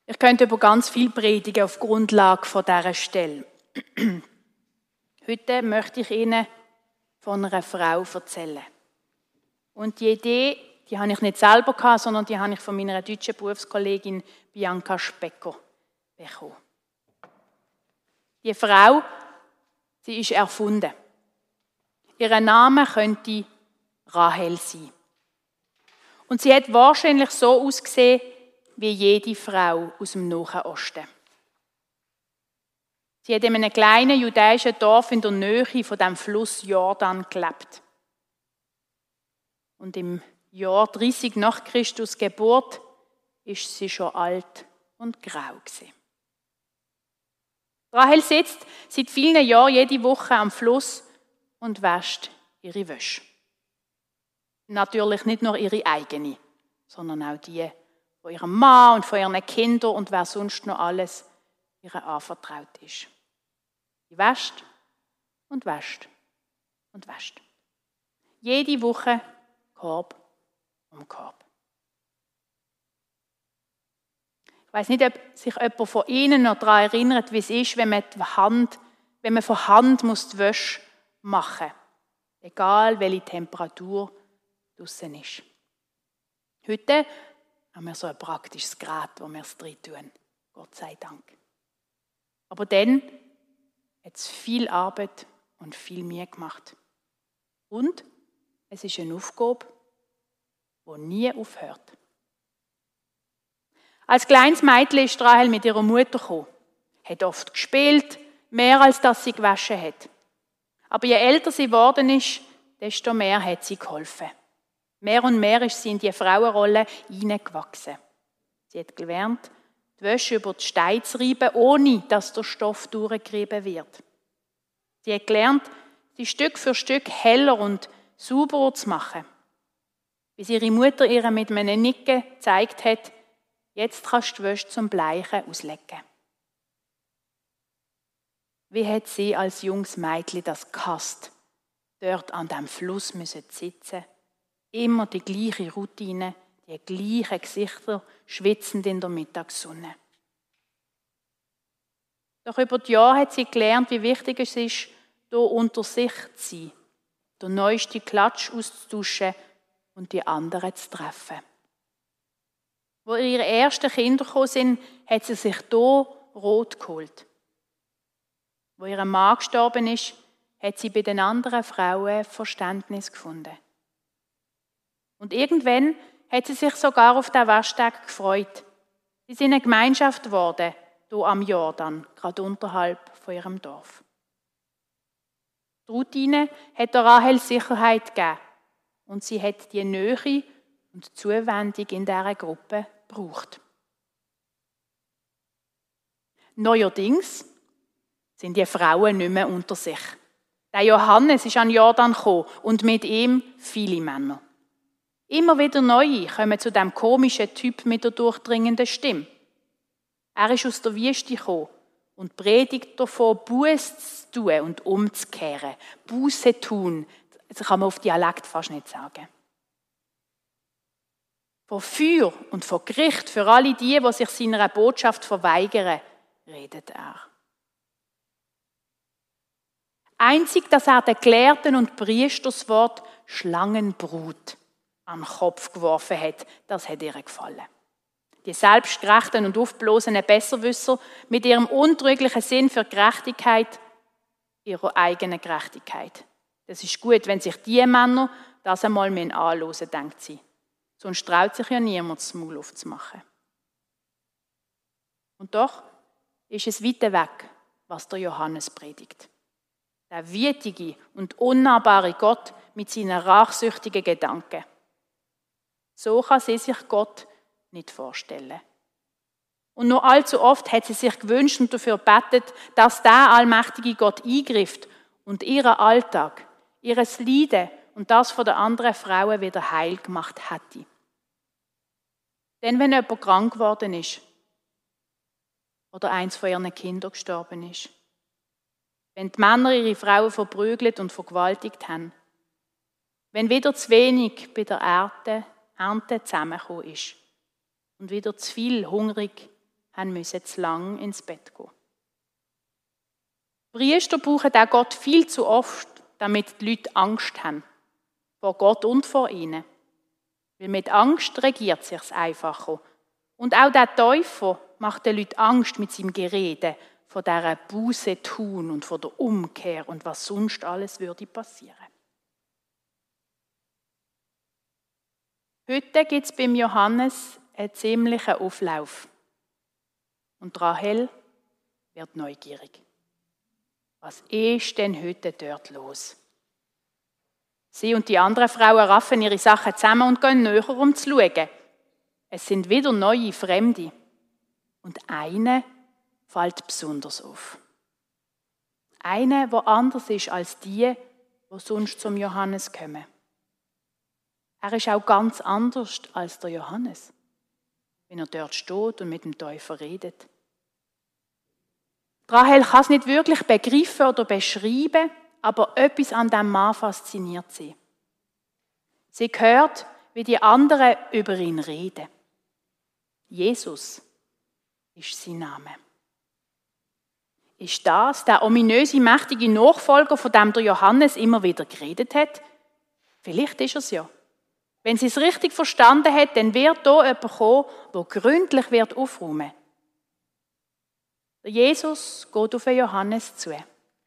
Ich könnte über ganz viel predigen auf Grundlage von dieser Stelle. Heute möchte ich Ihnen von einer Frau erzählen. Und die Idee, die habe ich nicht selber gehabt, sondern die habe ich von meiner deutschen Berufskollegin Bianca Specker bekommen. Die Frau, sie ist erfunden. Ihr Name könnte Rahel sein. Und sie hat wahrscheinlich so ausgesehen wie jede Frau aus dem Nahen Osten. Sie hat in einem kleinen jüdischen Dorf in der Nähe von dem Fluss Jordan gelebt. Und im Jahr 30 nach Christus Geburt ist sie schon alt und grau gewesen. Rahel sitzt seit vielen Jahren jede Woche am Fluss und wäscht ihre Wäsche. Natürlich nicht nur ihre eigene, sondern auch die von ihrem Mann und von ihren Kindern und wer sonst noch alles ihr anvertraut ist. Sie wäscht und wäscht und wäscht. Jede Woche Korb um Korb. Ich weiss nicht, ob sich jemand von Ihnen noch daran erinnert, wie es ist, wenn man von Hand die Wäsche machen muss. Egal, welche Temperatur draussen ist. Heute haben wir so ein praktisches Gerät, wo wir es drin tun. Gott sei Dank. Aber dann hat es viel Arbeit und viel Mühe gemacht. Und es ist eine Aufgabe, die nie aufhört. Als kleines Mädchen ist Rahel mit ihrer Mutter gekommen, hat oft gespielt, mehr als dass sie gewaschen hat. Aber je älter sie geworden ist, desto mehr hat sie geholfen. Mehr und mehr ist sie in die Frauenrolle hineingewachsen. Sie hat gelernt, die Wäsche über die Steine zu reiben, ohne dass der Stoff durchgerieben wird. Sie hat gelernt, sie Stück für Stück heller und sauberer zu machen. Bis ihre Mutter ihr mit einem Nicken gezeigt hat, jetzt kannst du die Wäsche zum Bleichen auslegen. Wie hat sie als junges Mädchen das gehasst, dort an dem Fluss zu sitzen, immer die gleiche Routine, die gleichen Gesichter, schwitzend in der Mittagssonne. Doch über die Jahre hat sie gelernt, wie wichtig es ist, hier unter sich zu sein, den neuesten Klatsch auszutauschen und die anderen zu treffen. Wo ihre ersten Kinder gekommen sind, hat sie sich hier Rot geholt. Wo ihr Mann gestorben ist, hat sie bei den anderen Frauen Verständnis gefunden. Und irgendwann hat sie sich sogar auf den Waschtag gefreut. Sie sind eine Gemeinschaft geworden, hier am Jordan, gerade unterhalb von ihrem Dorf. Die Routine hat der Rahel Sicherheit gegeben und sie hat die Nähe und Zuwendung in dieser Gruppe gebraucht. Neuerdings sind die Frauen nicht mehr unter sich. Der Johannes ist an Jordan gekommen und mit ihm viele Männer. Immer wieder Neue kommen zu dem komischen Typ mit der durchdringenden Stimme. Er ist aus der Wüste gekommen und predigt davon, Buße zu tun und umzukehren. Buße tun, das kann man auf Dialekt fast nicht sagen. Von Feuer und von Gericht für alle die sich seiner Botschaft verweigern, redet er. Einzig, dass er den Gelehrten und Priestern das Wort Schlangenbrut an den Kopf geworfen hat, das hat ihr gefallen. Die selbstgerechten und aufblasenen Besserwisser mit ihrem untrüglichen Sinn für Gerechtigkeit, ihrer eigenen Gerechtigkeit. Das ist gut, wenn sich die Männer das einmal anhören müssen, denkt sie. Sonst traut sich ja niemand, das Maul aufzumachen. Und doch ist es weit weg, was der Johannes predigt. Der wütige und unnahbare Gott mit seinen rachsüchtigen Gedanken. So kann sie sich Gott nicht vorstellen. Und nur allzu oft hat sie sich gewünscht und dafür gebetet, dass der allmächtige Gott eingreift und ihren Alltag, ihres Leiden und das von den anderen Frauen wieder heil gemacht hätte. Denn wenn jemand krank geworden ist oder eins von ihren Kindern gestorben ist, wenn die Männer ihre Frauen verprügelt und vergewaltigt haben, wenn wieder zu wenig bei der Ernte zusammengekommen ist und wieder zu viel hungrig mussten zu lang ins Bett gehen. Die Priester brauchen auch Gott viel zu oft, damit die Leute Angst haben. Vor Gott und vor ihnen. Weil mit Angst regiert es sich einfacher. Und auch der Täufer macht den Leuten Angst mit seinem Gerede von dieser Buße tun und von der Umkehr und was sonst alles würde passieren. Heute gibt es beim Johannes einen ziemlichen Auflauf. Und Rahel wird neugierig. Was ist denn heute dort los? Sie und die anderen Frauen raffen ihre Sachen zusammen und gehen näher, um zu schauen. Es sind wieder neue Fremde. Und eine fällt besonders auf. Eine, die anders ist als die sonst zum Johannes kommen. Er ist auch ganz anders als der Johannes, wenn er dort steht und mit dem Täufer redet. Rahel kann es nicht wirklich begreifen oder beschreiben, aber etwas an diesem Mann fasziniert sie. Sie hört, wie die anderen über ihn reden. Jesus ist sein Name. Ist das der ominöse, mächtige Nachfolger, von dem der Johannes immer wieder geredet hat? Vielleicht ist es ja. Wenn sie es richtig verstanden hat, dann wird hier jemand kommen, der gründlich wird aufräumen. Der Jesus geht auf den Johannes zu.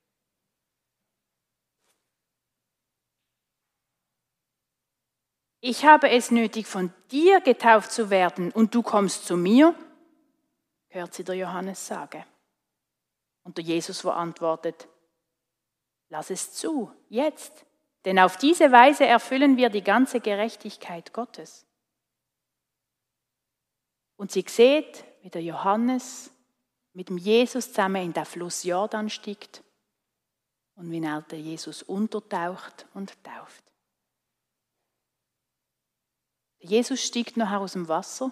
Ich habe es nötig, von dir getauft zu werden, und du kommst zu mir, hört sie der Johannes sagen. Und der Jesus antwortet, lass es zu, jetzt. Denn auf diese Weise erfüllen wir die ganze Gerechtigkeit Gottes. Und sie sieht, wie der Johannes mit dem Jesus zusammen in den Fluss Jordan steigt und wie er den Jesus untertaucht und tauft. Jesus steigt nachher aus dem Wasser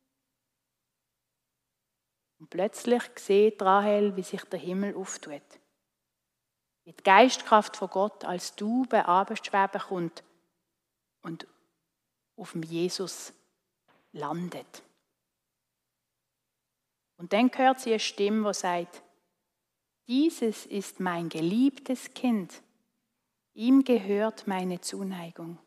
und plötzlich sieht Rahel, wie sich der Himmel auftut. Wie die Geistkraft von Gott als Taube herabschweben kommt und auf dem Jesus landet. Und dann hört sie eine Stimme, die sagt, dieses ist mein geliebtes Kind, ihm gehört meine Zuneigung.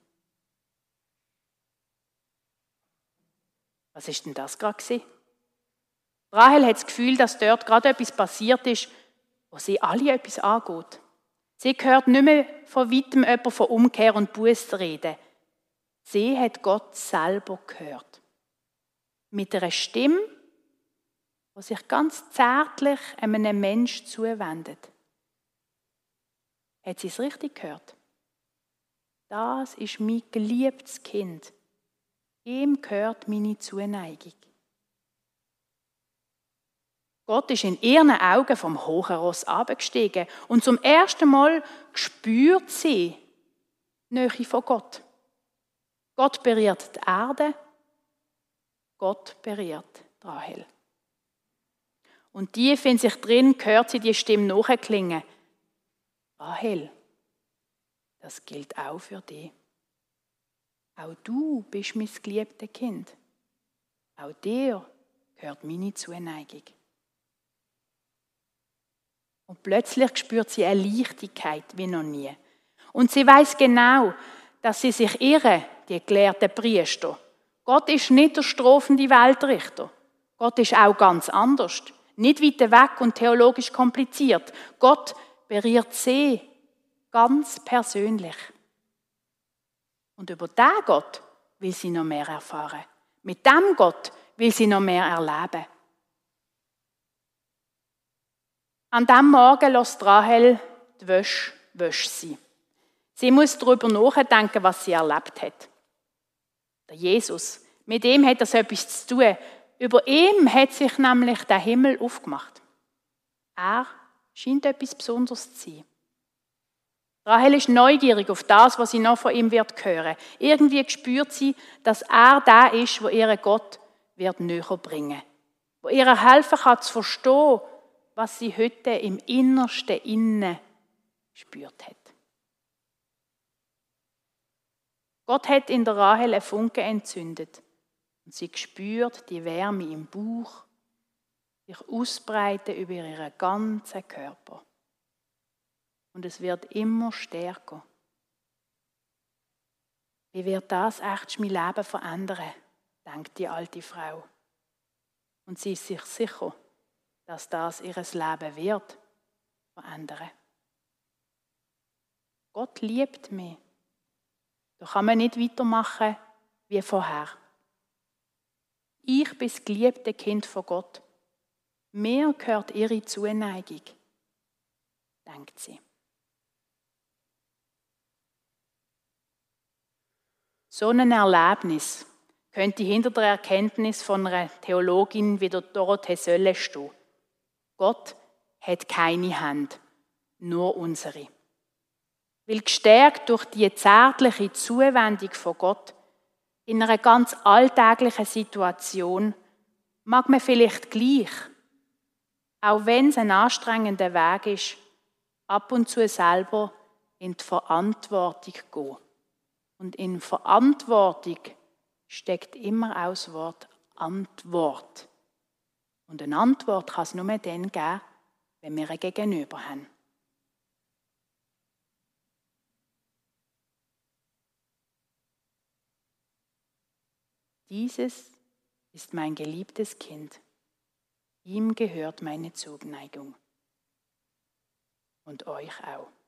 Was ist denn das gerade? Rahel hat das Gefühl, dass dort gerade etwas passiert ist, wo sie alle etwas angeht. Sie hört nicht mehr von weitem jemand von Umkehr und Buße reden. Sie hat Gott selber gehört. Mit einer Stimme, die sich ganz zärtlich einem Menschen zuwendet. Hat sie es richtig gehört? Das ist mein geliebtes Kind. Ihm gehört meine Zuneigung. Gott ist in ihren Augen vom hohen Ross abgestiegen und zum ersten Mal spürt sie die Nähe von Gott. Gott berührt die Erde, Gott berührt Rahel. Und tief in sich drin hört sie die Stimme nachklingen. Rahel, das gilt auch für dich. Auch du bist mein geliebtes Kind. Auch dir gehört meine Zuneigung. Und plötzlich spürt sie eine Leichtigkeit wie noch nie. Und sie weiß genau, dass sie sich irren, die gelehrten Priester. Gott ist nicht der strafende Weltrichter. Gott ist auch ganz anders. Nicht weit weg und theologisch kompliziert. Gott berührt sie ganz persönlich. Und über diesen Gott will sie noch mehr erfahren. Mit diesem Gott will sie noch mehr erleben. An diesem Morgen lässt Rahel die Wäsche sein. Sie muss darüber nachdenken, was sie erlebt hat. Der Jesus, mit ihm hat das etwas zu tun. Über ihm hat sich nämlich der Himmel aufgemacht. Er scheint etwas Besonderes zu sein. Rahel ist neugierig auf das, was sie noch von ihm wird hören. Irgendwie spürt sie, dass er der ist, der ihren Gott wird näher bringen. Der ihr helfen kann zu verstehen, was sie heute im Innersten innen gespürt hat. Gott hat in der Rahel einen Funken entzündet und sie spürt die Wärme im Bauch sich ausbreiten über ihren ganzen Körper. Und es wird immer stärker. Wie wird das echt mein Leben verändern, denkt die alte Frau. Und sie ist sich sicher, dass das ihr Leben wird verändern. Gott liebt mich. Da kann man nicht weitermachen wie vorher. Ich bin das geliebte Kind von Gott. Mir gehört ihre Zuneigung, denkt sie. So ein Erlebnis könnte hinter der Erkenntnis von einer Theologin wie der Dorothee Sölle stehen. Gott hat keine Hand, nur unsere. Weil gestärkt durch die zärtliche Zuwendung von Gott in einer ganz alltäglichen Situation mag man vielleicht gleich, auch wenn es ein anstrengender Weg ist, ab und zu selber in die Verantwortung gehen. Und in Verantwortung steckt immer auch das Wort Antwort. Und eine Antwort kann es nur dann geben, wenn wir ein Gegenüber haben. Dieses ist mein geliebtes Kind. Ihm gehört meine Zuneigung. Und euch auch.